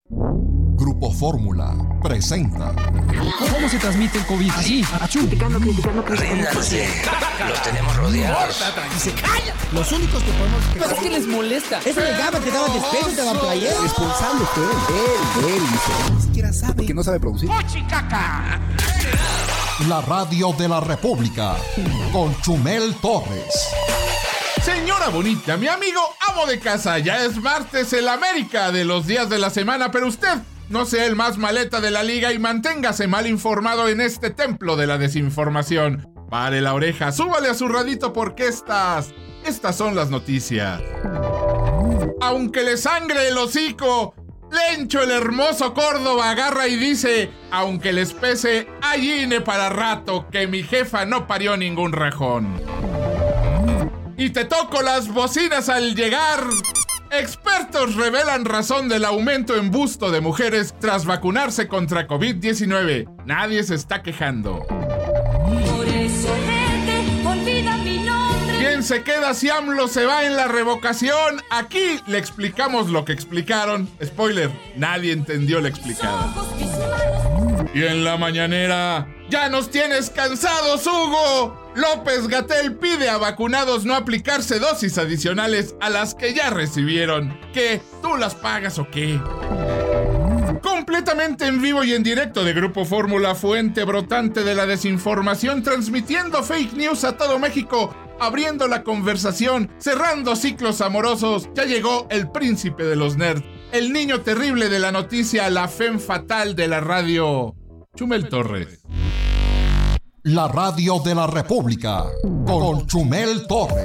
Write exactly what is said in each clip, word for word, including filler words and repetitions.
Grupo Fórmula presenta. ¿Cómo se transmite el COVID? Así, achú. Criticando, criticando, criticando. Ríndanse, los tenemos rodeados. Y se calla. Los únicos que podemos... Pero es que les molesta. Eso le daba, que daban despecho, te daban playera. Responsable usted. Él, él dice. Ni siquiera sabe. Que no sabe producir. ¡Caca! La radio de la República con Chumel Torres. Señora bonita, mi amigo amo de casa, ya es martes el América de los días de la semana, pero usted no sea el más maleta de la liga y manténgase mal informado en este templo de la desinformación. Pare la oreja, súbale a su radito porque estas, estas son las noticias. Aunque le sangre el hocico, Lencho el hermoso Córdoba agarra y dice: aunque les pese, hay I N E para rato, que mi jefa no parió ningún rejón. Y te toco las bocinas al llegar. Expertos revelan razón del aumento en busto de mujeres tras vacunarse contra COVID diecinueve. Nadie se está quejando. Por eso vete, olvida mi nombre. ¿Quién se queda si AMLO se va en la revocación? Aquí le explicamos lo que explicaron. Spoiler, nadie entendió la explicada. Y en la mañanera, ¡ya nos tienes cansados, Hugo! López-Gatell pide a vacunados no aplicarse dosis adicionales a las que ya recibieron. ¿Qué? ¿Tú las pagas o qué? Completamente en vivo y en directo de Grupo Fórmula, fuente brotante de la desinformación, transmitiendo fake news a todo México, abriendo la conversación, cerrando ciclos amorosos. Ya llegó el príncipe de los nerds, el niño terrible de la noticia, la femme fatal de la radio, Chumel Torres. La radio de la República con Chumel Torres.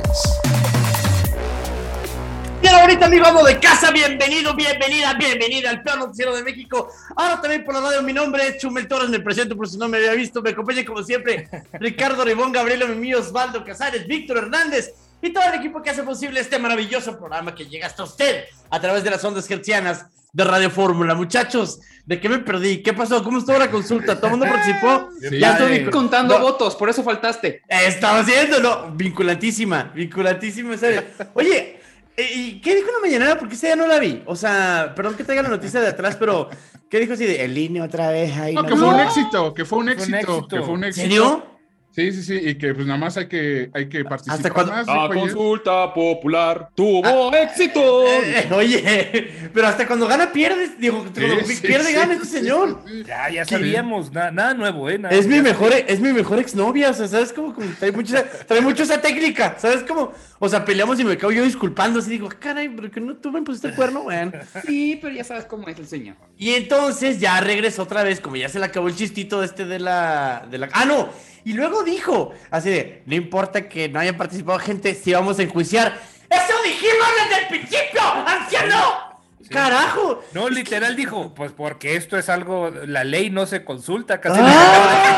Bien, ahorita amigo amo de casa, bienvenido, bienvenida, bienvenida al peor noticiero de México. Ahora también por la radio, mi nombre es Chumel Torres, me presento por si no me había visto. Me acompaña como siempre Ricardo Ribón, Gabriel Mimí, Osvaldo Casares, Víctor Hernández y todo el equipo que hace posible este maravilloso programa que llega hasta usted a través de las ondas hertzianas de Radio Fórmula. Muchachos, ¿de qué me perdí? ¿Qué pasó? ¿Cómo estuvo la consulta? ¿Todo el mundo participó? Sí, ya estoy contando no. votos, por eso faltaste. Estaba haciéndolo. Vinculantísima, vinculantísima. ¿Sabes? Oye, ¿y qué dijo en la mañanera? Porque esa ya no la vi. O sea, perdón que traiga la noticia de atrás, pero ¿qué dijo así de el línea otra vez? Ahí no, no, que fue no. un éxito, que fue un éxito, fue un éxito. Que fue un éxito. ¿En serio? Sí, sí, sí, y que pues nada más hay que, hay que participar. ¿Hasta cuando? Más, la consulta popular tuvo ah, éxito. Eh, oye, pero hasta cuando gana pierdes, digo, sí, cuando sí, pierde sí, gana sí, este señor. Sí, sí. Ya, ya sabíamos, nada, nada nuevo, eh. Nada, es mi ya mejor, es mi mejor exnovia, o sea, ¿sabes cómo? Como trae mucho, trae mucho esa técnica, ¿sabes cómo? O sea, peleamos y me acabo yo disculpando, así digo, caray, pero que no tú me pusiste el cuerno, güey. Sí, pero ya sabes cómo es el señor. Y entonces ya regresó otra vez, como ya se le acabó el chistito este de la, de la, ah, no. Y luego dijo, así de, no importa que no hayan participado gente, si vamos a enjuiciar. ¡Eso dijimos desde el principio, anciano! Sí. ¡Carajo! No, literal dijo, pues porque esto es algo, la ley no se consulta. Casi ¡Ah!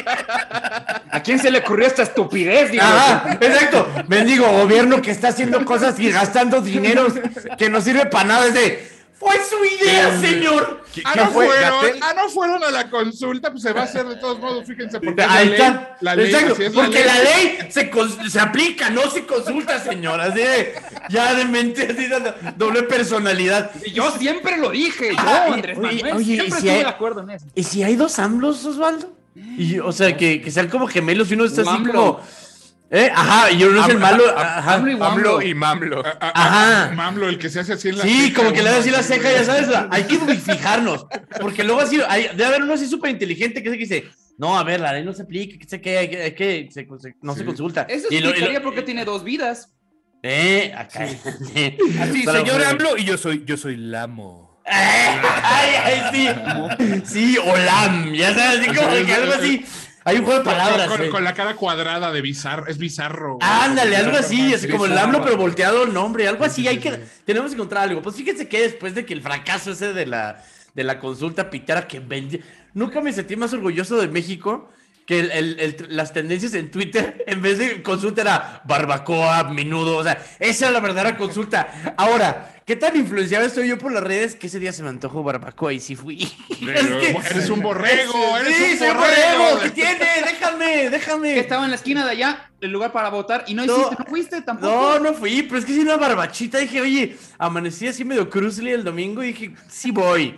¿A quién se le ocurrió esta estupidez? Digo? Ah, exacto. Bendigo gobierno que está haciendo cosas y gastando dineros que no sirve para nada. Es de... ¡Fue su idea, señor! Ah no, fueron, ah, no fueron a la consulta, pues se va a hacer de todos modos, fíjense, porque ahí la está. ley, la ley Exacto, es porque la ley, la ley se, cons- se aplica, no se consulta, señor. Así de, ya de mente, así de doble personalidad. Y yo siempre lo dije, yo, ah, Andrés oye, Manuel, oye, siempre ¿y si estuve hay, de acuerdo en eso. ¿Y si hay dos AMLOs, Osvaldo? Y, o sea, que, que sean como gemelos y uno está así AMLO. como... ¿Eh? Ajá, y uno es el malo. Ajá. AMLO y AMLO y Mamlo. Ajá. Mamlo, el que se hace así en la Sí, ceja, como que le hace así la así, ceja, ya sabes. Hay que fijarnos. Porque luego así, hay, debe haber uno así súper inteligente que dice, no, a ver, la ley no se aplica, que sé que, hay que, hay que se, se, no sí. se consulta. Eso y explicaría lo, y lo, porque tiene dos vidas. Eh, acá. Sí. Así, señor AMLO, y yo soy, yo soy Lamo. Ay, ay, sí. Sí, o Lam, ya sabes, así como que algo así. Hay un juego de palabras. Con, con, eh. con la cara cuadrada de bizarro, es bizarro. Ándale, algo así, así como el AMLO, pero volteado el nombre, algo así. Hay que, tenemos que encontrar algo. Pues fíjense que después de que el fracaso ese de la, de la consulta pitera que vende, nunca me sentí más orgulloso de México que el, el, el, las tendencias en Twitter, en vez de consulta era barbacoa, menudo, o sea, esa era la verdadera consulta. Ahora, ¿qué tan influenciado estoy yo por las redes que ese día se me antojó barbacoa y sí fui? Pero, es que, eres un borrego, eres sí, un soy borrego. borrego. ¿Qué tiene? Déjame, déjame. Que estaba en la esquina de allá, el lugar para votar, y no, no hiciste, no fuiste tampoco. No, no fui, pero es que sí una barbachita, dije, oye, amanecí así medio cruzly el domingo y dije, sí voy.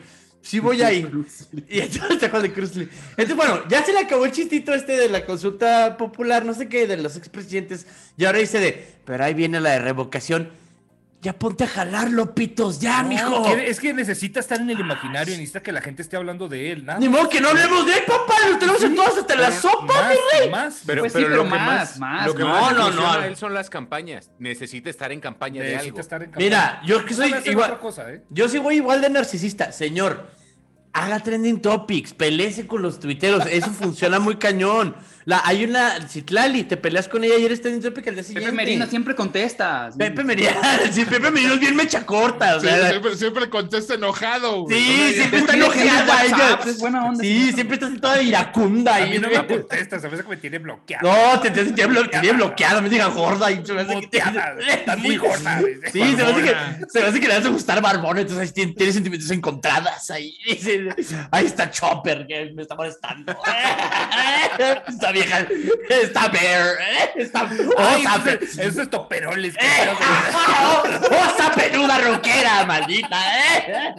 Sí voy ahí. Y entonces te de Cruz Lee. Entonces, bueno, ya se le acabó el chistito este de la consulta popular, no sé qué, de los expresidentes. Y ahora dice de, pero ahí viene la de revocación. Ya ponte a jalarlo, pitos, ya, No, mijo. que- Es que necesita estar en el imaginario, necesita que la gente esté hablando de él, nada. Ni modo que no hablemos de él, papá. Lo tenemos en todas hasta la sopa, Más, mi rey. más. Pero, Pues sí, pero, pero lo que más, más, más, lo que no, más no, emociona no. a él son las campañas. Necesita estar en campaña de Necesita algo. estar en campaña. Mira, yo que Eso soy me hace igual. otra cosa, ¿eh? Yo sí voy igual de narcisista. Señor, haga trending topics, peleese con los tuiteros. Eso funciona muy cañón. La, hay una Citlali, te peleas con ella y eres trending topic al día siguiente. Pepe Merino siempre contestas. Pepe Merino, sí, Pepe Merino es bien mecha corta. O Sí, sea, siempre, siempre contesta enojado. güey. sí, siempre está Tiene- tiene enojada ella. WhatsApp, es buena onda, Sí, señor. siempre está así toda iracunda A ahí. mí no güey. me contestas, a veces que me tiene bloqueado. No, te, te, te, tiene blo- te tiene bloqueado, me diga gorda. Y se me hace que te- Muteada, estás muy Sí. gorda, güey. Sí, se me, hace Barbona. que, se me hace que le hace gustar Barbón, entonces ahí tiene, tiene sentimientos encontradas ahí. Dice, ahí está Chopper, que me está molestando. Esta vieja, está Bear, está Ay, Osa, eso es- eso es toperoles. que Eh, pedo de- Osa peluda rockera, maldita, eh.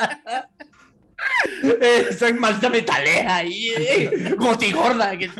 Eh, soy maldita metalera ahí, eh. Gotigorda. que-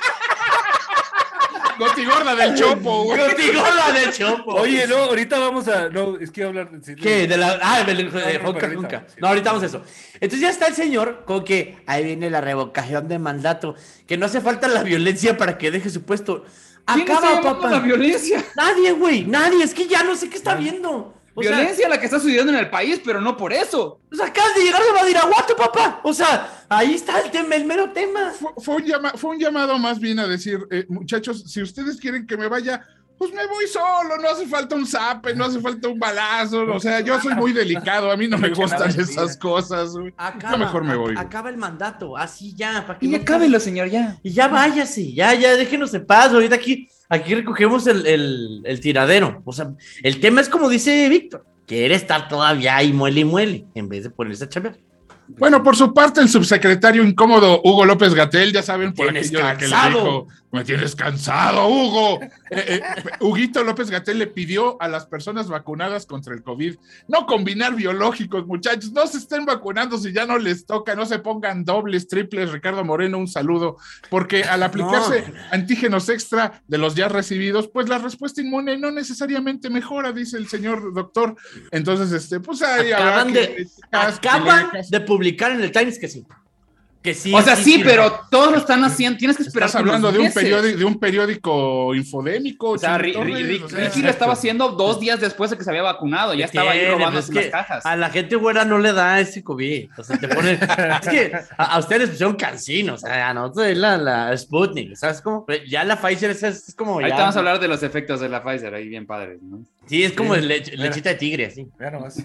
Gotigorda del Chopo, güey. Gotigorda de Chopo. Oye, no, ahorita vamos a. No, es que iba a hablar. sí, ¿Qué? De la. Ah, de, de, No, de no, Honka pero ahorita, Honka. sí. No, ahorita vamos a eso. Entonces ya está el señor con que ahí viene la revocación de mandato. Que no hace falta la violencia para que deje su puesto. ¿Quién está Acaba, llamando papá. la violencia? Nadie, güey. Nadie. Es que ya no sé qué está viendo. O sea, Violencia la que está sucediendo en el país, pero no por eso. pues acabas de llegar de Badiraguato, papá. O sea, ahí está el tema, el mero tema. Fue, fue un llama- fue un llamado más bien a decir, eh, muchachos, si ustedes quieren que me vaya, pues me voy solo, no hace falta un zape, no hace falta un balazo, o sea, yo soy muy delicado, a mí no me gustan esas cosas, güey. Acaba, Yo mejor me voy. güey. Acaba el mandato, así ya. Para que Y no- acábelo, señor, ya. Y ya váyase, ya, ya, déjenos de paz. Ahorita aquí, aquí recogemos el, el, el tiradero. O sea, el tema es como dice Víctor, quiere estar todavía ahí muele y muele, en vez de ponerse a chambear. Bueno, por su parte, el subsecretario incómodo Hugo López Gatell, ya saben por Tienes aquello de que le cansado. dijo, me tienes cansado, Hugo. Eh, eh, Huguito López Gatell le pidió a las personas vacunadas contra el COVID no combinar biológicos, muchachos, no se estén vacunando si ya no les toca, no se pongan dobles, triples. Ricardo Moreno, un saludo, porque al aplicarse No. antígenos extra de los ya recibidos, pues la respuesta inmune no necesariamente mejora, dice el señor doctor. Entonces, este, pues ahí habrá Acaban que- de, casco, acaban casco. de publicar en el Times que sí. Que sí. O sea, sí, pero todos lo están haciendo. Tienes que esperar. Estás por hablando unos de un, meses. periódico, de un periódico infodémico. O sea, Ri- Chino Ri- Torres, Ri- o sea, Ricky lo estaba haciendo dos días después de que se había vacunado. Ya estaba ahí Tiene, robando pues, las que cajas. A la gente güera no le da ese COVID. O sea, te ponen. Es que a, a ustedes les pusieron cancino. O sea, a nosotros es la, la Sputnik. ¿Sabes cómo? Ya la Pfizer es, es como. Ahorita ya- vamos a hablar de los efectos de la Pfizer, ahí bien padres, ¿no? Sí, es como Sí. lech- Mira. lechita de tigre, así. Mira nomás.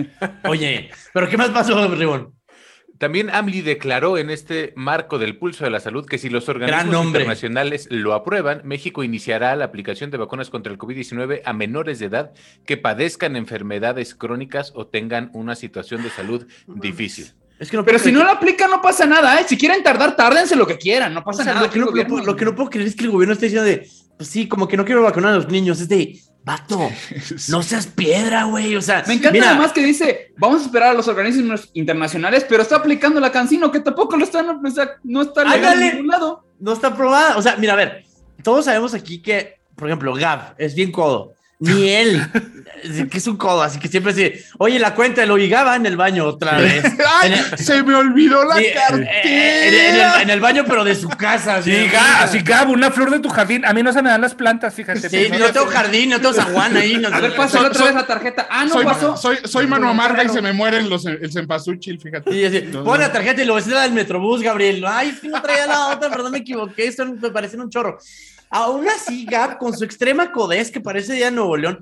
Oye, ¿pero qué más pasó, Ribón? También AMLI declaró en este marco del pulso de la salud que si los Gran organismos nombre. internacionales lo aprueban, México iniciará la aplicación de vacunas contra el COVID diecinueve a menores de edad que padezcan enfermedades crónicas o tengan una situación de salud difícil. Es que no Pero puedo si no creer lo aplican, no pasa nada, ¿eh? Si quieren tardar, tárdense lo que quieran, no que- pasa o sea, nada. lo, que no, aquí el lo, gobierno- lo que no puedo creer es que el gobierno esté diciendo de, pues sí, como que no quiero vacunar a los niños. Es de, vato, no seas piedra, güey. O sea, Me encanta mira, además que dice, vamos a esperar a los organismos internacionales, pero está aplicando la Cancino, que tampoco lo están, o sea, no está legal Ándale. en ningún lado. no está aprobada. O sea, mira, a ver, todos sabemos aquí que, por ejemplo, Gab es bien codo. Ni él, que es un codo, así que siempre dice, oye, la cuenta de lo y Gab va en el baño otra vez. ¡Ay! En el- Se me olvidó la Sí, eh, cartera. en, en el, en el baño, pero de su casa. Sí, así. Gab, así Gab, una flor de tu jardín. A mí no se me dan las plantas, fíjate. Sí, no tengo jardín, no tengo zaguán ahí. No A ver, sé. pásale Soy- otra soy- vez la tarjeta. Ah, no soy, pasó. soy, soy mano amarga y se me mueren los, el cempasúchil, fíjate. Sí, así, No, pon no. la tarjeta y lo ves en la del Metrobús, Gabriel. Ay, es que no traía la otra, perdón, me equivoqué. Esto me parece un chorro. Aún así, Gab, con su extrema codez, que parece de Nuevo León,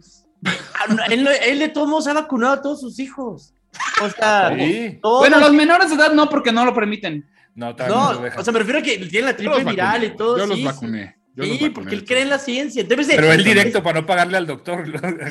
él, él de todos modos ha vacunado a todos sus hijos. O sea, Sí. todos- Bueno, los menores de edad no, porque no lo permiten. No, todavía no, no lo dejan. o sea, me refiero a que tiene la Yo triple los viral vacuné, y todo. Yo sí, los sí. vacuné. Yo los Sí, vacuné, porque él de cree en todo. la ciencia. Debes de. Pero él directo para no pagarle al doctor.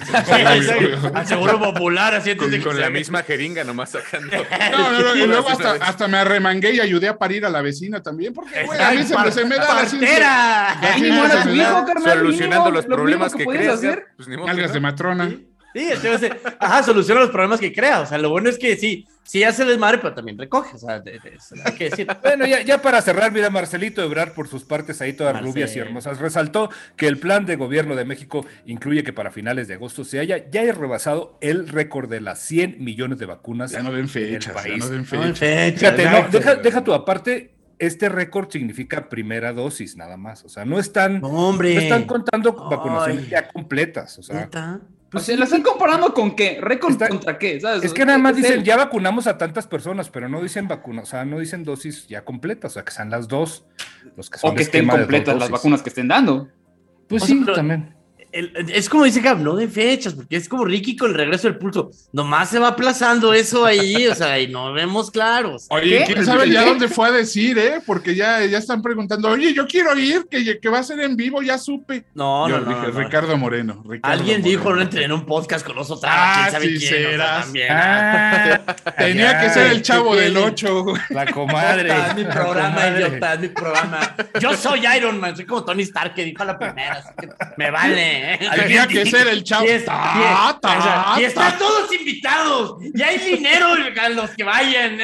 Al seguro popular, así antes Con, de que con se la haga. misma jeringa nomás sacando. No, no, no, y Sí, luego sí, hasta, sí. hasta me arremangué y ayudé a parir a la vecina también, porque güey, a mí se, me- se me da la ciencia. ¡Partera! La Mínimo ciencia era se tu me da. hijo, carnal. Solucionando mínimo, los lo problemas mínimo que, puedes creas. hacer. Pues ni modo Nalgas que de no. matrona. Sí, entonces, ajá, soluciona los problemas que crea. O sea, lo bueno es que sí, sí hace desmadre, pero también recoge, o sea, de, de, hay que decir. Bueno, ya, ya para cerrar, mira, Marcelito Ebrard, por sus partes ahí todas Marcel. rubias y hermosas, resaltó que el plan de gobierno de México incluye que para finales de agosto se haya ya haya rebasado el récord de las cien millones de vacunas Ya no den fechas, en el país. ya no den No, fechas. fecha, Fíjate, no, exacto. deja, deja tu aparte, este récord significa primera dosis nada más, o sea, no están, No, hombre. no están contando Ay. vacunaciones ya completas, o sea, ¿Neta? O sea, ¿lo están comparando con qué? ¿Récord Está- contra qué? ¿Sabes? es que nada más Es dicen, el- ya vacunamos a tantas personas, pero no dicen vacuna, o sea, no dicen dosis ya completas, o sea, que sean las dos, los que son O que estén esquema de dos completas las dosis. vacunas que estén dando. Pues O sí, sea, pero- también. El- es como dice Gab, no de fechas, porque es como Ricky con el regreso del pulso. Nomás se va aplazando eso ahí, o sea, y no vemos claros. Oye, ¿Qué? quién sabe ya ¿Qué? dónde fue a decir, ¿eh? Porque ya, ya están preguntando, oye, yo quiero ir, que, que va a ser en vivo, ya supe. No, yo no, no, dije, no, no. Ricardo Moreno. Ricardo Alguien Moreno. dijo, no entré en un podcast con oso Ah, quién sabe sí quién. o sea, serás. también. Ah, Tenía ya, que ser el chavo ¿qué del tiene? ocho. la comadre. Ah, es mi la programa, comadre. idiota, es mi programa. Yo soy Iron Man, soy como Tony Stark que dijo a la primera, así que me vale. ¿eh? Tenía que ser el chavo. Y, es- Ta, y- ta, o sea, y ta. están todos invitados. Y hay dinero a los que vayan.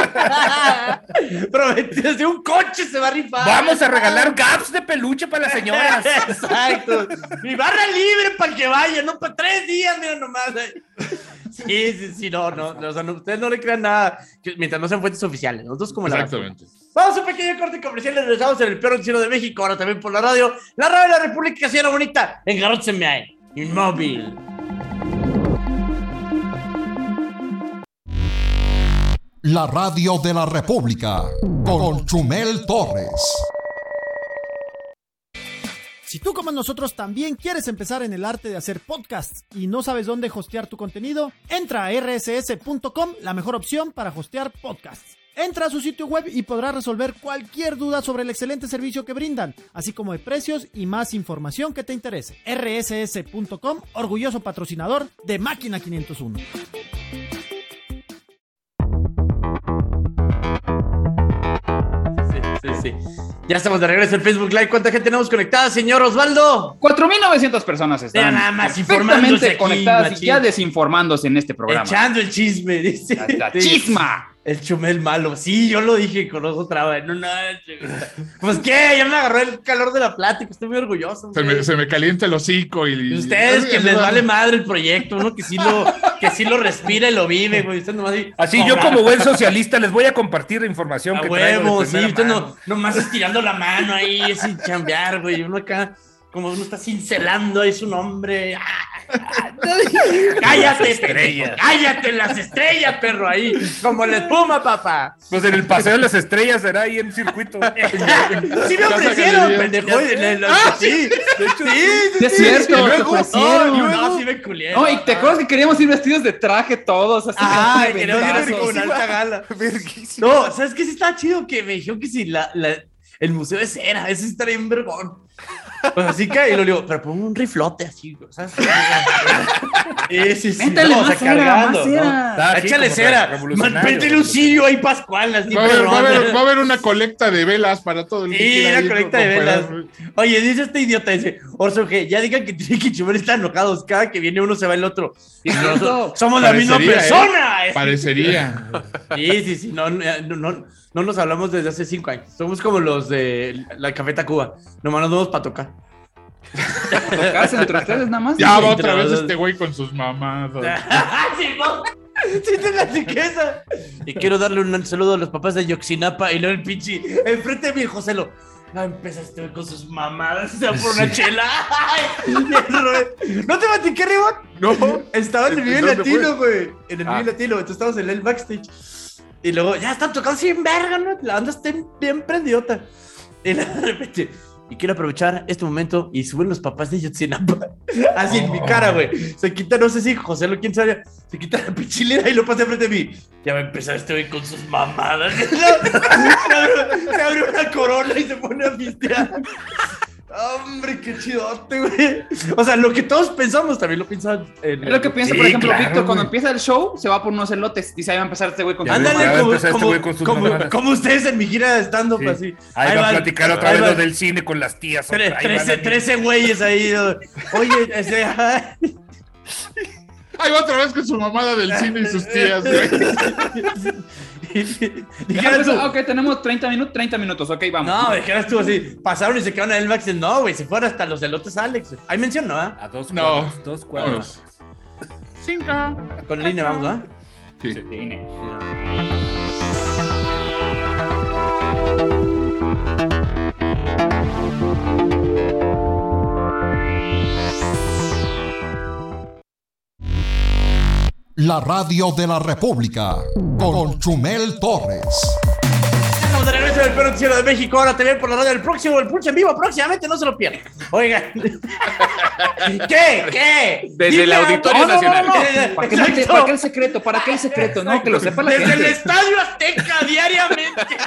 Prometido, si un coche se va a rifar. Vamos a regalar gaps de peluche para las señoras. Exacto. Y barra libre para el que vaya, no para tres días, mira nomás. Sí, sí, sí, no, no, no, o sea, no, ustedes no le crean nada que- mientras no sean fuentes oficiales. Nosotros como la Exactamente. Vamos a un pequeño corte comercial y regresamos en el peor noticiero de México, ahora también por la radio. La radio de la República, señora bonita, en Garrote M A E, inmóvil. La radio de la República con Chumel Torres. Si tú como nosotros también quieres empezar en el arte de hacer podcasts y no sabes dónde hostear tu contenido, entra a erre ese ese punto com, la mejor opción para hostear podcasts. Entra a su sitio web y podrás resolver cualquier duda sobre el excelente servicio que brindan, así como de precios y más información que te interese. erre ese ese punto com, orgulloso patrocinador de Máquina quinientos uno. Sí, sí, sí. Ya estamos de regreso en Facebook Live. ¿Cuánta gente tenemos conectada, señor Osvaldo? cuatro mil novecientas personas están Mira, nada más perfectamente informándose aquí, conectadas machín. y ya desinformándose en este programa. Echando el chisme, dice. La, la chisma. El Chumel malo. Sí, yo lo dije con ojo traba. No, no. Pues qué, ya me agarró el calor de la plática. Estoy muy orgulloso. Se me, se me calienta el hocico y... Y ustedes que les vale madre el proyecto, uno que sí lo, que sí lo respira y lo vive, güey. Usted nomás así, Así yo como buen socialista les voy a compartir la información a que traigo de huevo, sí, primera usted mano. no, nomás estirando la mano ahí, sin chambear, güey. Uno acá, como uno está cincelando ahí su nombre. ¡Ah! Cállate, estrellas. pendejo, cállate las estrellas, perro, ahí, como la espuma, papá. Pues en el paseo de las estrellas será ahí en circuito. Sí me Casa ofrecieron, Galería. pendejo. y le- le- Ah, sí, sí, sí, Sí, es sí. cierto, Y te luego, ofrecieron. no, no, sí me culieron. No, y te acuerdas que queríamos ir vestidos de traje todos, así Ah, que queríamos ir vendazos. con alta gala. No, ¿sabes qué? Sí estaba chido que me dijeron que si la, la, el museo de cera, ese estaría bien vergón. Pues así que, y lo digo, pero pon un riflote así, ¿sabes? Sí, sí, sí. Métele no, más o sea, cera, cargando, más cera. ¿no? Ah, sí, Échale como cera. revolucionario. Métele un cirio ahí pascual, así, Va a, haber, perrón. va, a haber, va a haber una colecta de velas para todo el que Sí, quiera una ir, colecta de cooperar. velas. Oye, dice este idiota, dice, Orso, que ya digan que Tricky y Chumel están enojados. Cada que viene uno se va el otro. Y nosotros somos la misma Parecería, persona. ¿eh? Parecería. Sí, sí, sí, no, no, no, no nos hablamos desde hace cinco años. Somos como los de la Café Tacuba. Nomás nos vemos para tocar. Tocarse entre ustedes nada más. Ya Sí, va otra entre vez los- este güey con sus mamadas. Sí, no. Sí, te la riqueza. Y quiero darle un saludo a los papás de Yoxinapa y luego el pinche enfrente de mi Joselo. Ah, empezaste hoy con sus mamadas, se va por una chela. Ay, ¿no te platiqué, Ribón? No. Estaba en el Vive ¿Dónde Latino, güey. En el Ah. Vive Latino, entonces estábamos en el backstage. Y luego, ya están tocando sin verga, ¿no? La banda está bien prendidota. Y de repente, y quiero aprovechar este momento y suben los papás de Yotzinapa. Así en mi cara, güey. Se quita, no sé si José lo quién sabe, se quita la pichilera y lo pasa enfrente de mí. Ya va a empezar este güey con sus mamadas. se, abre, se abre una corona y se pone a pistear. Hombre, qué chidote, güey. O sea, lo que todos pensamos también lo pensaban. En Es lo que piensa, Sí, por ejemplo, claro, Víctor, cuando güey. empieza el show, se va por unos elotes. Dice, ahí va a empezar este güey con Ya sus ves, Ándale, va a como, empezar este como, güey con sus como, mamadas. como ustedes en mi gira de stand-up, Sí. así. Ahí, va a van- platicar otra ahí vez lo van del cine con las tías. tre- otra- ahí trece, van- trece güeyes ahí. ¿no? Oye, ese. ay. Ay, otra vez con su mamada del cine y sus tías, güey. Dijeras tú, ok, tenemos treinta minutos, treinta minutos, ok, vamos. No, dijeras tú así, pasaron y se quedaron en el Max. No, güey, se fueron hasta los elotes Alex. Hay mención, ¿no? ¿Eh? A dos No. cuadros. Dos cuadros. Cinco. Con el I N E vamos, ¿no? Sí. Sí. La radio de la República con Chumel Torres. Estamos de regreso del Perro Noticiero de México, ahora también por la radio del próximo, el Pulso en vivo, próximamente, no se lo pierdan. Oigan. ¿Qué? ¿Qué? Desde Dime el algo. Auditorio No, no, Nacional. no, no. ¿Para qué, no te- para qué el secreto? ¿Para qué el secreto? No, que lo sepa la Desde gente. el Estadio Azteca, diariamente.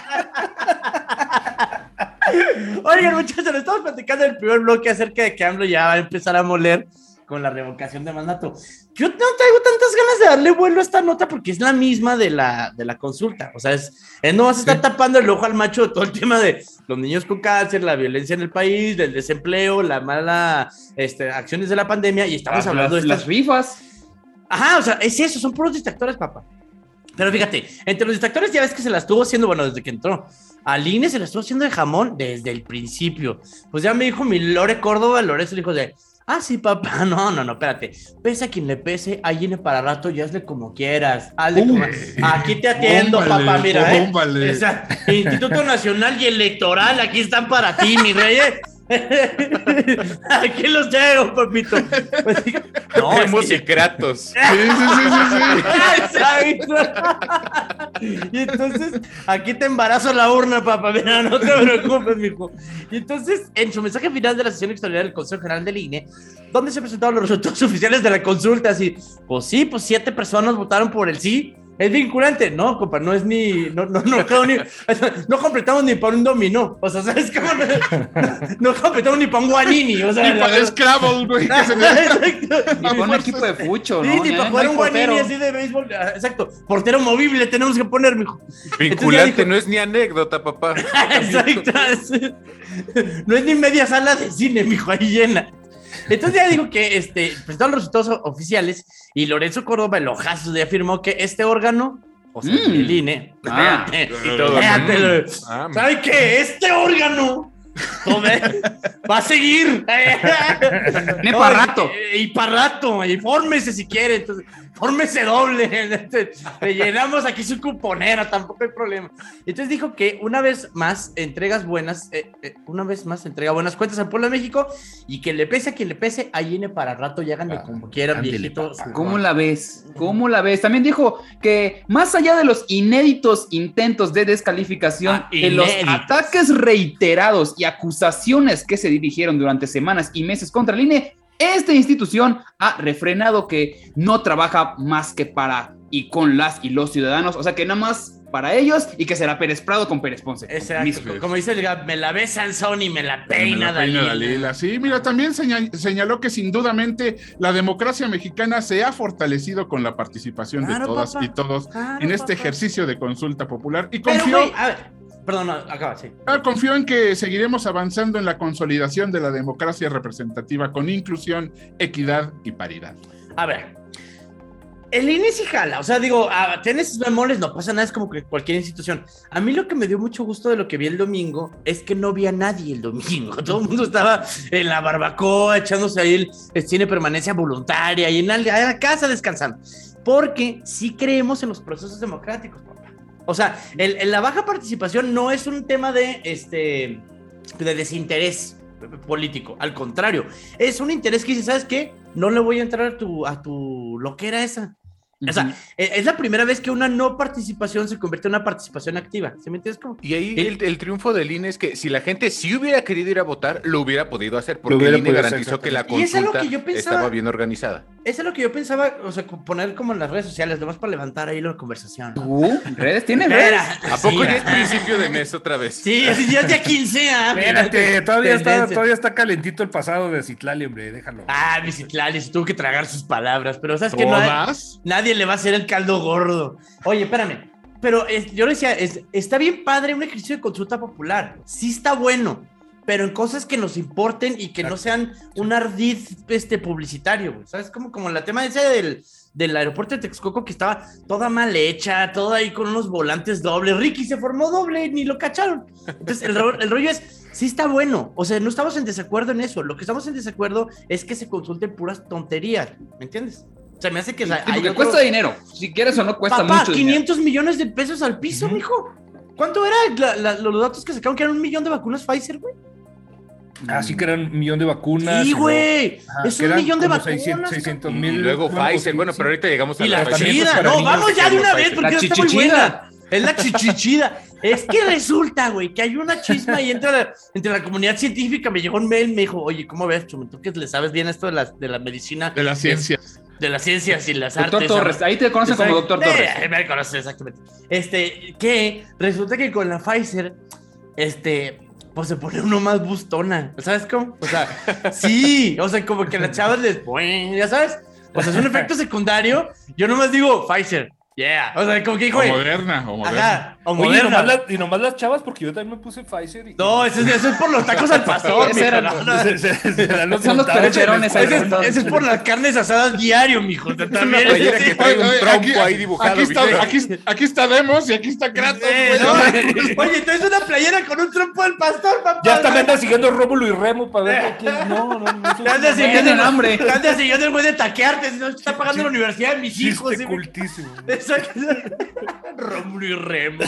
Oigan, muchachos, le estamos platicando en el primer bloque acerca de que AMLO ya va a empezar a moler con la revocación de mandato. Yo no traigo tantas ganas de darle vuelo a esta nota porque es la misma de la, de la consulta. O sea, es, es no vas a estar Sí. tapando el ojo al macho de todo el tema de los niños con cáncer, la violencia en el país, del desempleo, la mala este, acciones de la pandemia, y estamos Las, hablando las, de estas las rifas. Ajá, o sea, es eso, son puros distractores, papá. Pero fíjate, entre los distractores ya ves que se la estuvo haciendo, bueno, desde que entró. Al I N E se la estuvo haciendo de jamón desde el principio. Pues ya me dijo mi Lore Córdoba, Lore se dijo de, ah, sí, papá, no, no, no, espérate. Pese a quien le pese, ahí viene para rato y hazle como quieras. Hazle como... Aquí te atiendo, Bómbale, papá, mira, ¿eh? bómbale. O sea, Instituto Nacional y Electoral, aquí están para ti, mi rey, ¿eh? Aquí los llevo, papito. Pues digo, no, es Hemos que- y Kratos. Sí, sí, sí, sí, sí. Exacto. Y entonces, aquí te embarazo la urna, papá. Mira, no te preocupes, mijo. Y entonces, en su mensaje final de la sesión extraordinaria del Consejo General del I N E, donde se presentaron los resultados oficiales de la consulta, así, pues sí, pues siete personas votaron por el sí. ¿Es vinculante? No, compa, no es ni. No, no, no, creo ni. No completamos ni para un dominó. O sea, ¿sabes cómo? No, no completamos ni para un guanini. O sea, Y para el Scrabble, güey. que se me- Exacto. Y para un equipo de fucho, Sí, ¿no? ni Ya para no jugar hay un guanini portero. así de béisbol. Ah, exacto. Portero movible tenemos que poner, mijo. Vinculante dijo- no es ni anécdota, papá. Exacto. No es ni media sala de cine, mijo, ahí llena. Entonces ya dijo que este, presentaron los resultados oficiales y Lorenzo Córdoba, el ojazo, ya afirmó que este órgano, o sea, Mm. el I N E, Ah. espérate, Y todo. espérate, Ah, ¿sabe qué? Este órgano tome, va a seguir. Ni No, para rato. Y, y para rato, y fórmese si quiere, entonces, fórmese doble. Le llenamos aquí su cuponera, tampoco hay problema. Entonces dijo que una vez más entregas buenas, eh, eh, una vez más entrega buenas cuentas al pueblo de México y que le pese a quien le pese, ahí viene para rato y háganle Ah, como quieran, ándele, viejito. papá. ¿Cómo la ves? ¿Cómo la ves? También dijo que más allá de los inéditos intentos de descalificación, Ah, de los inéditos. ataques reiterados y acusaciones que se dirigieron durante semanas y meses contra el I N E, esta institución ha refrenado que no trabaja más que para y con las y los ciudadanos, o sea que nada más para ellos y que será Pérez Prado con Pérez Ponce. Exacto, Mis- como dice el Gab, me la besa el Sony y me la Me peina, la peina Dalila. Dalila. Sí, mira, también señal- señaló que sin dudamente la democracia mexicana se ha fortalecido con la participación Claro, de todas papá. y todos Claro, en este papá. ejercicio de consulta popular y Pero, confió, güey, a ver, perdón, no, acaba, sí. ah, confió en que seguiremos avanzando en la consolidación de la democracia representativa con inclusión, equidad y paridad. A ver, el I N E sí jala, o sea, digo, ah, tiene sus bemoles, no pasa nada, es como que cualquier institución. A mí lo que me dio mucho gusto de lo que vi el domingo es que no vi a nadie el domingo. Todo el mundo estaba en la barbacoa, echándose ahí el, el cine permanencia voluntaria y en la, en la casa descansando. Porque sí creemos en los procesos democráticos, papá. O sea, el, el- la baja participación no es un tema de, este, de desinterés político, al contrario, es un interés que dice, ¿sabes qué? No le voy a entrar a tu, a tu loquera esa. O sea, es es la primera vez que una no participación se convierte en una participación activa. ¿Se me entiendes? Como... Y ahí El- el, el triunfo del I N E es que si la gente sí hubiera querido ir a votar, lo hubiera podido hacer, porque Lo hubiera el I N E podido hacer, garantizó que la Y es algo consulta que yo pensaba- estaba bien organizada. Eso es lo que yo pensaba, o sea, poner como en las redes sociales, nomás para levantar ahí la conversación. ¿Tú? ¿Redes? ¿Tienes redes? Espera. ¿A poco Sí, ya es principio de mes otra vez? Sí, sí, ya es día quince, ah. Espérate, todavía está, Tendencia. todavía está calentito el pasado de Citlali, hombre, déjalo. Ah, mi Citlali, se tuvo que tragar sus palabras, pero ¿sabes qué? No, ¿Todas? nadie le va a hacer el caldo gordo. Oye, espérame, pero es- yo le decía, es- está bien padre un ejercicio de consulta popular, sí está bueno, pero en cosas que nos importen y que no sean un ardid este, publicitario, güey. ¿Sabes? Como, como el tema ese del, del aeropuerto de Texcoco que estaba toda mal hecha, toda ahí con unos volantes dobles. Ricky se formó doble, ni lo cacharon. Entonces, el, ro- el rollo es, sí está bueno. O sea, no estamos en desacuerdo en eso. Lo que estamos en desacuerdo es que se consulten puras tonterías. ¿Me entiendes? O sea, me hace que... Sí, hay porque otro- cuesta dinero. Si quieres o no, cuesta Papá, mucho quinientos dinero. millones de pesos al piso, uh-huh. mijo. ¿Cuánto era la, la, los datos que sacaron que eran un millón de vacunas Pfizer, güey? Así que eran un millón de vacunas. Sí, güey. Es un millón de vacunas. seiscientos mil. Y luego Pfizer. Bueno, pero ahorita llegamos a y la Pfizer. chida. No, vamos ya de una vez porque la ya está muy buena. Es la chichichida. Es que resulta, güey, que hay una chisma y entre la, entre la comunidad científica me llegó un mail, me dijo, oye, ¿cómo ves, Chumel? Tú que le sabes bien esto de la, de la medicina. De la ciencia. De las ciencias y las Doctor artes. Torres, ahí te conocen como Doctor Torres. Eh, me conoces, exactamente. Este, que resulta que con la Pfizer, este, pues se pone uno más bustona. ¿Sabes cómo? O sea, sí, o sea, como que las chavas les ponen, ya sabes. O sea, es un efecto secundario. Yo nomás digo Pfizer. Yeah. O sea, como que dijo. O Moderna, o Moderna. Ajá, o Oye, Moderna. y nomás, la, y nomás las chavas, porque yo también me puse Pfizer. Y... No, eso es, eso es por los tacos al pastor. Ese era- mijo, no, no. Se- se- se dan los Son los montados. perocherones ahí. Ese es, ese es por las carnes asadas diario, mijo. También. playera que trae un Oye, oye, trompo aquí- ahí dibujado. Aquí está, ¿viste? aquí, aquí está Demos y aquí está Kratos. Eh, güey. ¿no? Oye, traes una playera con un trompo del pastor, papá. Ya hasta me anda siguiendo Rómulo y Remo para ver quién. No, no, no. Te anda Tienen siguiendo hambre. Te anda siguiendo el güey de taquearte. Si no, está pagando la universidad de mis hijos. Chiste ¿sí? cultísimo. Exacto. Rómulo y Remo.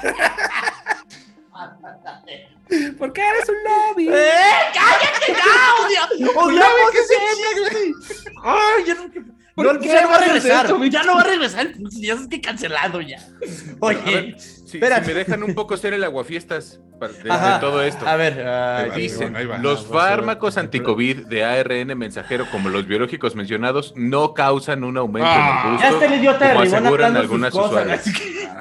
¿Por qué eres un lobby? ¡Eh! ¡Cállate ya! ¡Odia! ¡Odiamos ese chiste! ¡Ay, ya no! ¿Por No, qué ya no va a haces regresar. esto, mi Ya no va a regresar. Ya sabes que cancelado ya. A Oye, ver, si, si espérate. me dejan un poco ser el aguafiestas para- de, Ajá. de todo esto. A ver, Ahí ay, va, Dicen, ahí va. los fármacos anticovid de A R N mensajero como los biológicos mencionados no causan un aumento Ah. en el ya gusto, está el idiota de como Ribón aseguran hablando algunas sus cosas. usuarias. Así que-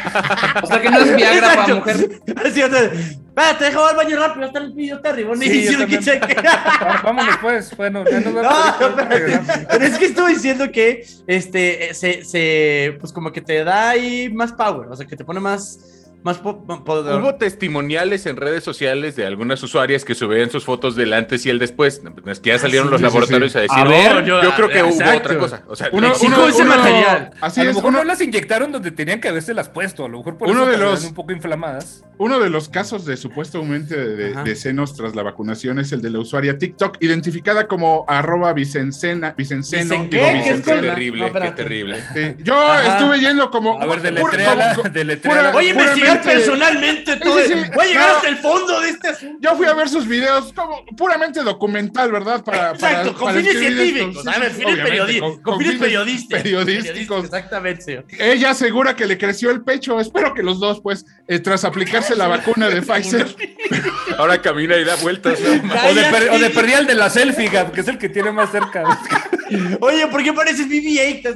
O sea que no es Viagra para Exacto. mujer. Así, o sea, espérate, deja al baño rápido, está el idiota de Ribón. Sí, y yo si no también. quise que- Ah, vámonos pues. Bueno, ya nos vemos. No, ahorita, espérate. regresamos. Pero es que estuve diciendo que este se, se pues como que te da ahí más power, o sea, que te pone más más po- po- poder. Hubo testimoniales en redes sociales de algunas usuarias que subían sus fotos del antes y el después. Es que ya salieron los sí, sí, laboratorios sí. a decir, A ver, yo, yo- creo que hubo exacto. otra cosa. O sea, Uno, Exijo uno- ese uno- material. Así A lo es, mejor uno, no las inyectaron donde tenían que haberse las puesto. A lo mejor por Uno eso de quedaron los- un poco inflamadas. uno de los casos de supuesto aumento de, de- Ajá. de senos tras la vacunación es el de la usuaria TikTok, identificada como arroba Vicencena, Vicenceno. ¿Vicen digo, qué? qué ¿Qué es Vicencena. con- terrible, No, qué espérate. terrible. Sí, yo Ajá. estuve yendo como... A ver, pura- deletréala, como- deletréala. pura- Voy a investigar puramente- personalmente todo. Sí, sí, sí. Voy a llegar No. hasta el fondo de este asunto. Yo fui a ver sus videos como puramente documental, ¿verdad? Para, Exacto, para- con para fines escribir científicos. esto. A ver, Sí, fines obviamente, periodi- con- con fines periodísticos. periodísticos. Exactamente, señor. Ella asegura que le creció el pecho. Espero que los dos, pues, eh, tras aplicarse la vacuna de Pfizer. Ahora camina y da vueltas. ¿no? O de, per- o de perdí al de la selfie, Gab, que es el que tiene más cerca. Oye, ¿por qué pareces B B ocho?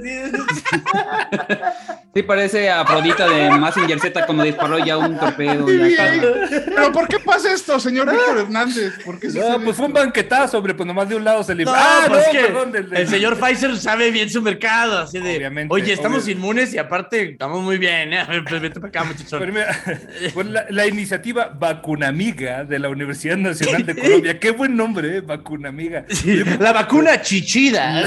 Así? Sí, parece Afrodita de Mazinger Z cuando disparó ya un torpedo. Muy ya bien. está. Pero ¿por qué pasa esto, señor Víctor Hernández? ¿Por qué No, sucede pues fue un esto? banquetazo, hombre, pues nomás de un lado se libró. No, ah, pues no, que perdón. Del, del- el señor Pfizer sabe bien su mercado, así de, Obviamente, oye, estamos obvio. inmunes y aparte estamos muy bien, ¿eh? Pues vete para acá, muchachos. Pero mira, pues la, la iniciativa Vacunamiga de la Universidad Nacional de Colombia. Qué buen nombre, ¿eh? Vacunamiga. Sí, la vacuna chichida.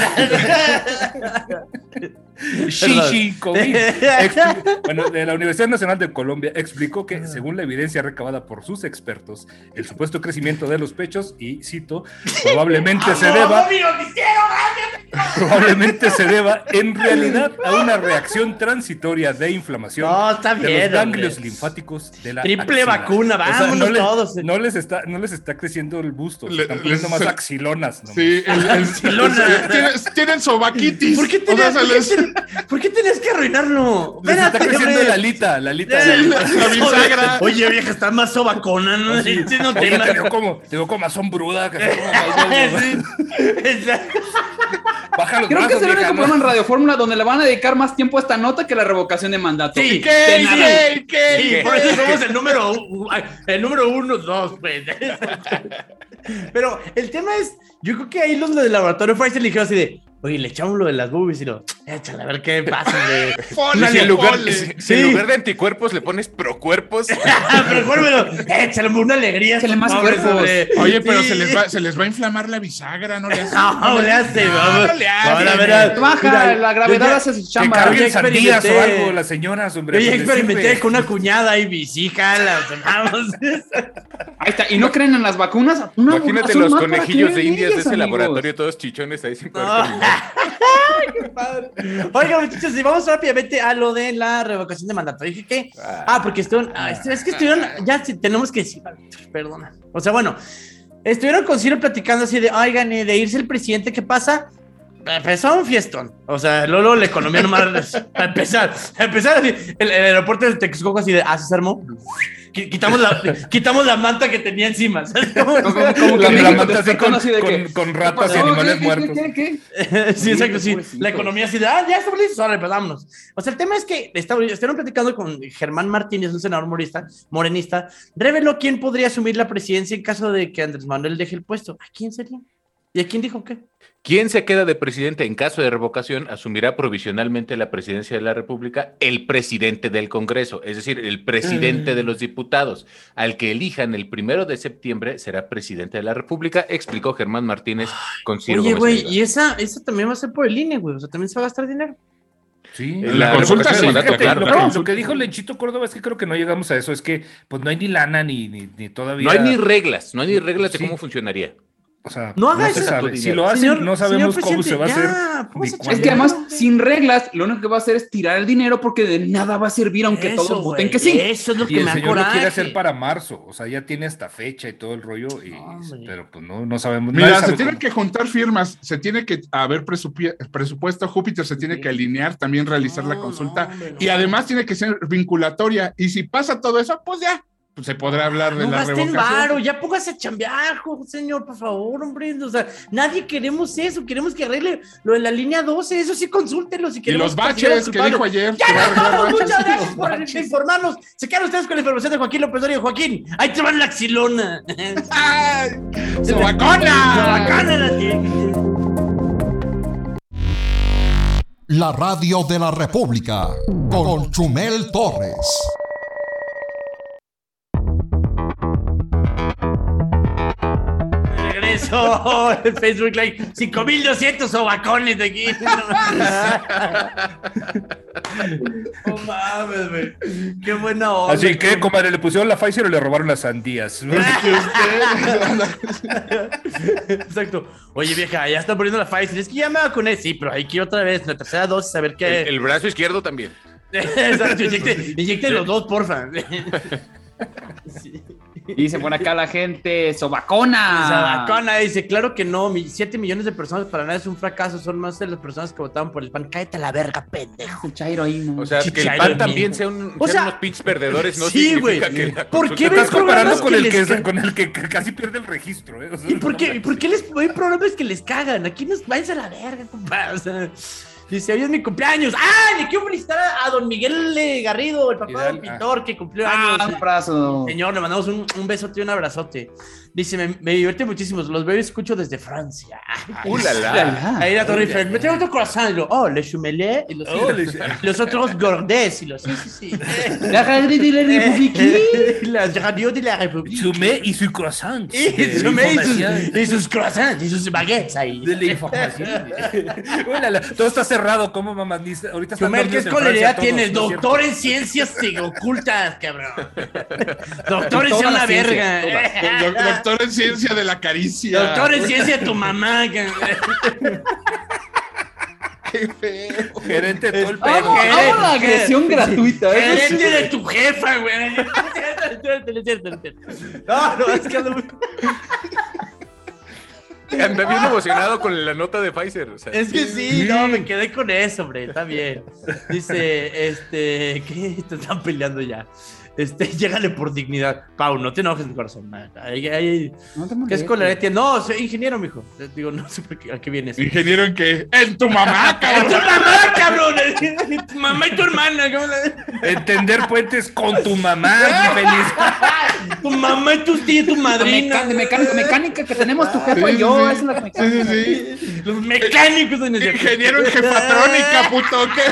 Shishi COVID. Expli- Bueno, de la Universidad Nacional de Colombia explicó que, según la evidencia recabada por sus expertos, el supuesto crecimiento de los pechos, y cito, probablemente se deba, probablemente se deba en realidad a una reacción transitoria de inflamación No, está de bien, los ganglios hombre. linfáticos de la Triple axila. vacuna, vámonos no, les, todos. no les está, no les está creciendo el busto, se Le- están poniendo les- más se- axilonas. nomás. Sí, el, el- Axilona. tienen, tienen sobaquitis. ¿Por qué O sea, tenías, se por qué les- ten- por qué tenías que arruinarlo? Les está Espérate, creciendo hombre. la alita, la alita. Sí, la- la bisagra. Oye, vieja, estás más sobacona, ¿no? Sí, no Oye, te te digo como, te digo como asombruda, que te digo como- Sí. Exacto. Baja los Creo que brazos, es el único vieja, ¿no? programa en Radio Fórmula donde le van a dedicar más tiempo a esta nota que la revocación de mandato. Sí, Y ¿qué? de Sí, nada. ¿qué? ¿Qué? Sí, por eso somos el número u- el número uno, dos, pues. Pero el tema es, yo creo que ahí los de laboratorio Pfizer le dijeron así de, oye, le echamos lo de las boobies y lo, échale a ver qué pasa, güey. Ponle, si, en lugar, si, si en lugar de anticuerpos le pones procuerpos. Pero cuérmelo, échale una alegría. Échale más cuerpos. Oye, pero sí. se, les va, se les va a inflamar la bisagra, ¿no le hace? No, no le hace, no, no le hace. No, la verdad. Baja, mira, la gravedad hace su chamba. Que carguen sandías o algo, las señoras, hombre. Yo ya experimenté con una cuñada y visija, las vamos. Ahí está, y no creen en las vacunas. Una Imagínate los conejillos de indias de ese amigos. laboratorio, todos chichones ahí sin poder no. Qué padre. Oigan, muchachos, y vamos rápidamente a lo de la revocación de mandato. Dije que, ah, porque estuvieron, ah, es que estuvieron, ya tenemos que decir, perdona. O sea, bueno, estuvieron con Ciro platicando así de, oigan, de irse el presidente, ¿qué pasa? Empezó un fiestón. O sea, Lolo, la economía nomás a empezar. A empezar así, el, el aeropuerto de Texcoco así de, ah, se armó. Quitamos la, quitamos la manta que tenía encima. Como, como, como la, la manta así con, así de con, con ratas y animales ¿Qué, muertos. ¿Qué, qué, qué? Sí, exacto, sí. La economía así de, ah, ya estamos listos, ahora vámonos. O sea, el tema es que estuvieron platicando con Germán Martínez, un senador morista, morenista, reveló quién podría asumir la presidencia en caso de que Andrés Manuel deje el puesto. ¿A quién sería? ¿Y a quién dijo qué? ¿Quién se queda de presidente en caso de revocación? Asumirá provisionalmente la presidencia de la República el presidente del Congreso, es decir, el presidente de los diputados. Al que elijan el primero de septiembre será presidente de la República, explicó Germán Martínez con Ciro Oye, Gómez. güey, y esa, esa también va a ser por el I N E, güey, o sea, también se va a gastar dinero. Sí, la, la consulta sí, mandato, claro, lo, claro. Que, lo que dijo Lenchito Córdoba es que creo que no llegamos a eso, es que pues no hay ni lana ni, ni, ni todavía. No hay ni reglas, no hay ni reglas de sí. cómo funcionaría. O sea, no haga no eso. se sabe. Si lo hacen, señor, no sabemos cómo se va a hacer. Ya, es que además, sin reglas, lo único que va a hacer es tirar el dinero porque de nada va a servir aunque eso, todos voten wey, que sí. Eso es lo y que el me señor coraje. lo quiere hacer para marzo, o sea, ya tiene esta fecha y todo el rollo, y, oh, pero pues no, no sabemos. Mira, sabe se tienen cómo. que juntar firmas, se tiene que haber presupu- presupuesto, Júpiter se tiene sí. que alinear, también realizar no, la consulta, no, hombre, no. y además tiene que ser vinculatoria, y si pasa todo eso, pues ya. Pues se podrá hablar de no la revocación. Varo, ya póngase a chambear, señor, por favor, hombre. O sea, nadie queremos eso, queremos que arregle lo de la línea doce, eso sí, consúltelo si queremos. Y los baches que dijo ayer. ¡Ya no! Muchas gracias por informarnos. Se quedan ustedes con la información de Joaquín López Dóriga. Joaquín, ahí te van la axilona. ¡Ay! ¡Sobacona! ¡Sobacona la tiene! La radio de la República con Chumel Torres. Eso, en Facebook Live, cinco mil doscientos sobacones de aquí. No mames, güey. Qué buena onda. Así que, comadre, le pusieron la Pfizer o le robaron las sandías. Exacto. Oye, vieja, ya están poniendo la Pfizer. Es que ya me vacuné. Sí, pero hay que ir otra vez, la tercera dosis, a ver qué. El, el brazo izquierdo también. Exacto, inyecte, inyecte los dos, porfa. Sí. Dice por acá la gente, sobacona. Sobacona, dice, claro que no, siete millones de personas para nada es un fracaso, son más de las personas que votaban por el P A N. Cállate a la verga, pendejo. Chairo ahí, ¿no? O sea, que el P A N también sea un, o sea, unos pinches perdedores, no sí, significa güey. que la ¿Por qué estás comparando con el que, ca- con el que casi pierde el registro, eh? O sea, ¿Y por no qué, ¿por qué les hay programas que les cagan? Aquí nos váyanse a la verga, compadre. O sea, dice, hoy es mi cumpleaños. ¡Ah! Le quiero felicitar a, a don Miguel Garrido, el papá del pintor, que cumplió años. Ah, un abrazo. Señor, le mandamos un, un besote y un abrazote. Dice, me, me divierte muchísimo, los veo y escucho desde Francia. ¡Uh, la, la! Ahí la Torre Eiffel, me traigo otro croissant. Y lo, oh, le chumelé. Y los, Oh, y los, los otros gordés. Y los, sí, sí, sí. La radio de la République. La radio de la République. Chumé y su croissant. Y Chumé y sus, y sus croissants y sus baguettes ahí. De la información. Hola, todo está cerrado, ¿cómo mamá? Ahorita están Chumel, ¿qué dormidos en escolaridad Francia tienes? todos, ¿no es Doctor cierto? en ciencias ocultas, cabrón. Doctor en Toda ciencia la una ciencia, verga. Doctor en ciencia de la caricia. Doctor en ciencia de tu mamá, cabrón. Qué feo. Gerente de todo el Amo, pedo. amo la agresión gratuita. ¿eh? Gerente de tu jefa, güey. No, no, es que ando muy... Anda bien emocionado con la nota de Pfizer. O sea, Es que sí, no, me quedé con eso, hombre, está bien. Dice, este, ¿qué? Te están peleando ya. Este, llégale por dignidad. Pau, no te enojes, mi corazón. Ay, ay, No te ¿qué molestes. escolaridad tienes? No, soy ingeniero, mijo. Digo, no sé por qué, a qué vienes. Ingeniero en qué? En tu mamá, ¡Tu cabrón. mamá, cabrón! Tu mamá y tu hermana. Entender puentes con tu mamá, mi feliz. Tu mamá y tus tías, tu madrina. Mecánica, mecánica, mecánica que tenemos tu jefa y yo. Claro, sí. esa es la mecánica. Sí, sí, sí. Los mecánicos de Nescafé. Ingeniero en jefatrónica, puto. ¿Qué?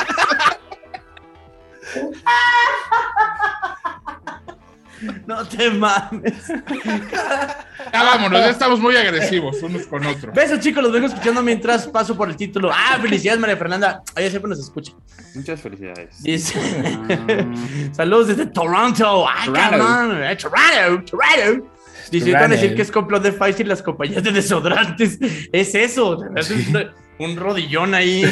No te mames. Ya vámonos, ya estamos muy agresivos unos con otros. Besos, chicos, los vengo escuchando mientras paso por el título. Ah, felicidades, María Fernanda. Ella siempre nos escucha. Muchas felicidades. Dice, saludos desde Toronto. Ay, Toronto. cabrón. Eh, Toronto, Toronto. Dice, yo te van a decir que es complot de Pfizer y las compañías de desodorantes. Es eso. Es un, un rodillón ahí.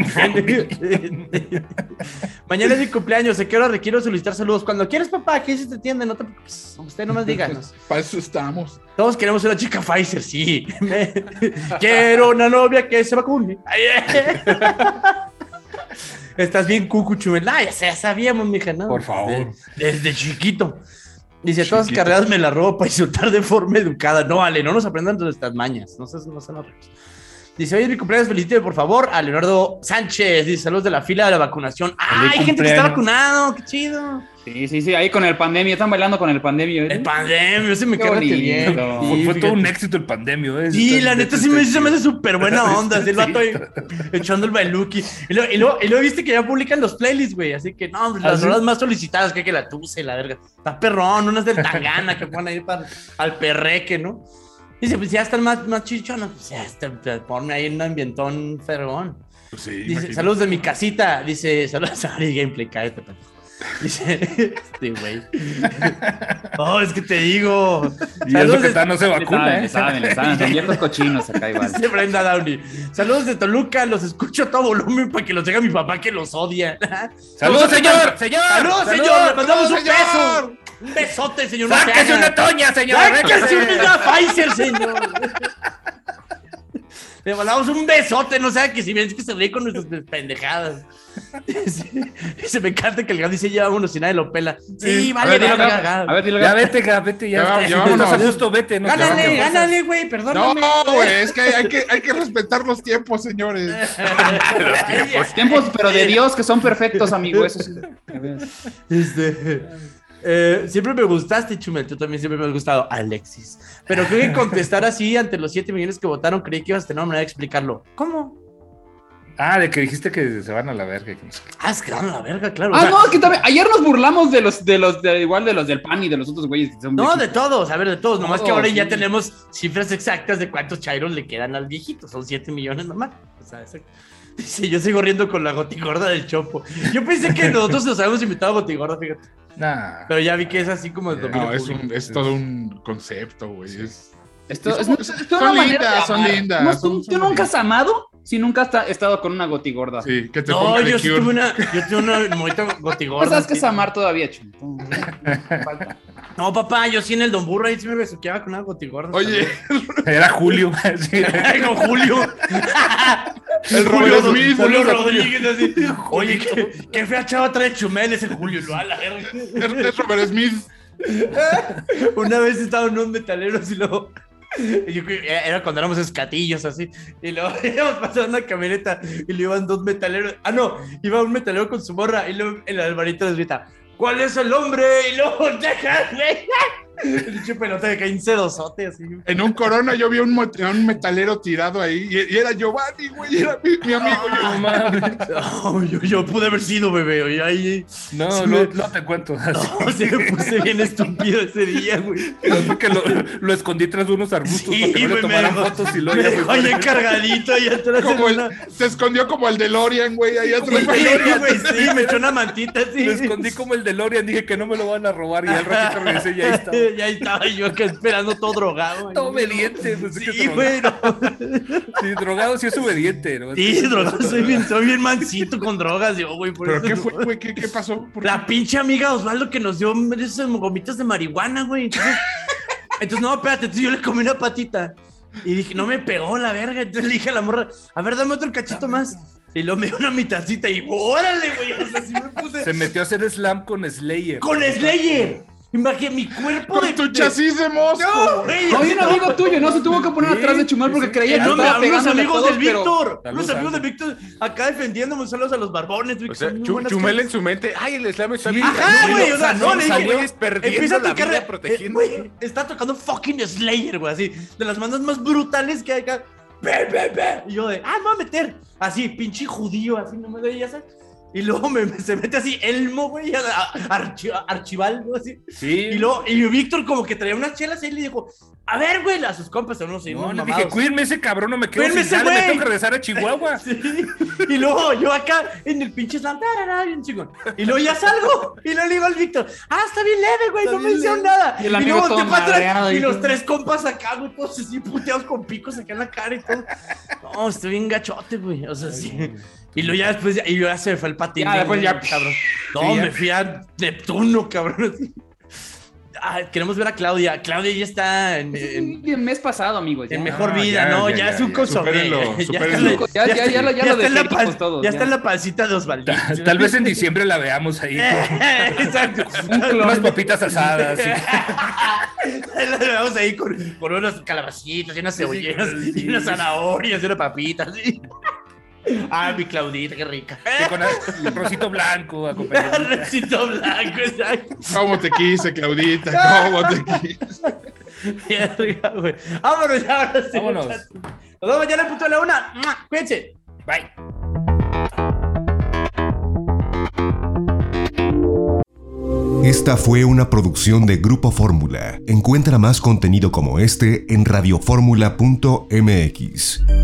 Mañana es mi cumpleaños. ¿A qué hora requiero solicitar saludos? Cuando quieres, papá, aquí se te atiende. No te preocupes. Usted nomás díganos. Para eso estamos. Todos queremos una chica Pfizer, sí. Me- Quiero una novia que se vacune. Ay, eh. Estás bien, cucu, Chumel. Ah, ya, sé, ya sabíamos, mija, ¿no? Por favor. Desde, desde chiquito. Dice, todas las carreras me la robo para insultar de forma educada. No, Ale, no nos aprendan de nuestras mañas. No seas, no sean horribles. Dice, oye, mi cumpleaños, felicíteme, por favor, a Leonardo Sánchez. Dice, saludos de la fila de la vacunación. Ah, hay gente que está vacunado. Qué chido. Sí, sí, sí, ahí con el pandemia, están bailando con el pandemia. ¿eh? El pandemia, ese me Qué queda bonito. bien. Fue, Sí, fue todo fíjate. un éxito el pandemio. ¿eh? Sí, Está- la neta sí me, se me hace súper buena onda. Así el vato ahí echando el bailuki. Y luego, y, luego, y luego viste que ya publican los playlists, güey. Así que no, pues, las ¿Ah, sí? rolas más solicitadas que, que la tuce, la verga. Está perrón, unas del Tangana que ponen ahí para al perreque, ¿no? Dice, pues ya están más, más chichonas. Pues ya está, ponme ahí un ambientón fergón. Pues sí, Dice, imagínate. saludos de mi casita. Dice, saludos a Ari Gameplay, cállate, pendejo. Dice, este güey. Oh, es que te digo. Y eso que está no se Le vacuna, saben, ¿eh? le saben, le saben, son viejos cochinos acá igual. Dice Brenda Downey. Saludos de Toluca, los escucho a todo volumen para que los oiga mi papá que los odia. ¡Saludos, señor! ¡Señor! ¡Saludos, señor! ¡Le mandamos un beso! ¡Un besote, señor! ¡Sáquese una toña, señor! ¡Sáquese una Pfizer, señor! Le mandamos un besote, no sea que si vienes que se ríe con nuestras pendejadas. Dice, dice, me encanta que el gato dice, ya vámonos sin nadie lo pela. Sí, A vale, ver, dilo, verga, Gab. Gab. A ver, dilo, Ya Gab. vete, Gab, vete, ya. Ya, ya, ya vámonos. Estás a gusto, vete. No, Gánale, ya, ya, gánale, güey, No, perdóname. güey, es que hay, que hay que respetar los tiempos, señores. Los tiempos, pero de Dios que son perfectos, amigo. Eso sí. A ver. Este, eh, siempre me gustaste, Chumel. Tú también siempre me has gustado, Alexis. Pero creo que contestar así ante los siete millones que votaron, creí que ibas a tener una manera de explicarlo. ¿Cómo? Ah, de que dijiste que se van a la verga. que no sé qué. Ah, es que dan a la verga, claro. O Ah, sea, no, que también. Ayer nos burlamos de los, de los, de, igual de los del P A N y de los otros güeyes. Que son no, viejitos. de todos, a ver, de todos. Nomás que Todos, ahora ya sí. tenemos cifras exactas de cuántos chairos le quedan al viejito. Son siete millones nomás. O sea, ese- sí, yo sigo riendo con la gotigorda del Chopo. Yo pensé que nosotros nos habíamos invitado a gotigorda, fíjate. Nah. Pero ya vi que es así como de dominio No, es, público. un, es todo un concepto, güey. Es- Esto, Y es, son- es- es son una manera lindas, de son amar. lindas, No, son- ¿tú, son tú nunca bonitas. has amado si nunca has ta- estado con una gotigorda? Sí, que te No, ponga yo sí Licure. tuve una, yo tuve una morrita gotigorda. No sabes que sí. es amar todavía, Chum. Falta. No, papá, yo sí en el Don Burro ahí sí me besuqueaba con una gotigorda. Oye, Era Julio. Sí. con Julio. el Robert Smith. Julio saludos a- Rodríguez así. Oye, qué, qué fea chava trae Chumel ese Julio. Lo a la verga. Es Robert Smith. Una vez estaban unos metaleros y luego. y yo creo- era cuando éramos escatillos así. Y luego íbamos pasando una camioneta y le iban dos metaleros. Ah, no, iba un metalero con su morra y luego el Alvarito les grita: ¿cuál es el hombre? Y luego deja, güey. El pinche pelota de cae un sedosote así. En un Corona yo vi un, mo- a un metalero tirado ahí y, y era Giovanni, güey, era mi, mi amigo. No mames. No, yo, yo pude haber sido bebé. Y ahí. No, Sí no, me- no te cuento. No, se me puse bien estúpido ese día, güey. Fue que lo, lo escondí tras de unos arbustos Sí, para que no le güey, me tomaran dejó- fotos y Me luego ya dejó fue ahí por- encargadito ahí atrás. Como en el, una- se escondió como el DeLorean, güey, ahí atrás. Sí, güey, sí, me echó una mantita así. Lo escondí como el DeLorean, dije que no me lo van a robar y al ratito regresé y ahí estaba. Ya estaba yo acá esperando todo drogado. Todo obediente. Pensé que Sí, drogado. bueno. Sí, drogado sí es obediente, ¿no? Sí, drogado, soy bien, soy bien mansito con drogas, yo, güey. por ¿Pero eso qué no- fue, güey? ¿Qué, qué pasó? ¿Por La pinche amiga Osvaldo que nos dio esas gomitas de marihuana, güey. Entonces, entonces, no, espérate, entonces yo le comí una patita. Y dije, no me pegó la verga. Entonces le dije a la morra, a ver, dame otro cachito más. Y luego me dio una mitacita y órale, güey. O sea, sí me puse. Se metió a hacer slam con Slayer. ¡Con Slayer! Imagínate mi cuerpo Con de. tu chasis de mosco. No, güey. Hay un amigo tuyo, ¿no? Se tuvo que poner atrás de Chumel porque creía que No, estaba unos pegándole a amigos todos, del pero- Víctor. Saludos, Unos amigos saludos. de Víctor acá defendiéndome. Saludos a los barbones. güey, O que sea, son muy Chu- buenas Chumel caras. en su mente, ay, el slam está bien. Ajá, tranquilo". güey, o sea, no, le dije, güeyes perdiendo empieza a la tocar, vida eh, protegiendo. güey, está tocando fucking Slayer, güey, así, de las bandas más brutales que hay acá. Ve, ve, ve. Y yo de, ah, me voy a meter. Así, pinche judío, así, no me ya sabes. Y luego me, me- se mete así, Elmo, güey, a- a- archi- archivaldo, así. Sí. Y luego, y Víctor como que traía unas chelas y él le dijo, a ver, güey, a sus compas, unos No, unos le mamados. dije, cuídenme ese cabrón, no me quedo Cuídenme sin ese sal, me güey. tengo que regresar a Chihuahua. Sí. Y luego yo acá en el pinche slam, tarara, bien chingón. Y luego ya salgo. Y luego le digo al Víctor, ah, está bien leve, güey, Está no me bien hicieron leve. nada. Y el amigo luego todo volteé para atrás, madreado y y los todo. tres compas acá, güey, todos así puteados con picos acá en la cara y todo. No, estoy bien gachote, güey. O sea, sí. Y luego ya después, ya, y ya se me fue el patín. Ya, después ya, cabrón. No, Sí, ya. me fui a Neptuno, cabrón. así. Ah, queremos ver a Claudia. Claudia ya está en, en- El mes pasado, amigos. ya. en mejor No, vida, ya, ¿no? ya, Ya, ya, es un ya. consomé. Supérenlo, Ya, supérenlo. Ya, ya, ya lo- ya lo está en la degeneramos pan- todos, ya ya. está en la pancita de Osvaldo. Tal vez en diciembre la veamos ahí. Exacto. con unas papitas asadas. sí. La vemos ahí con, con unos calabacitos y unas cebolleras sí, sí. y unas zanahorias y una papita, así. Ah, mi Claudita, qué rica. Sí, con el rosito blanco acompañado. Recito blanco, exacto. ¿Cómo te quise, Claudita? ¿Cómo te quise? Verga, güey. Vámonos ya, ahora sí. Vámonos. muchachos. Nos vemos mañana en punto de la una. ¡Mua! Cuídense. Bye. Esta fue una producción de Grupo Fórmula. Encuentra más contenido como este en radioformula punto m x.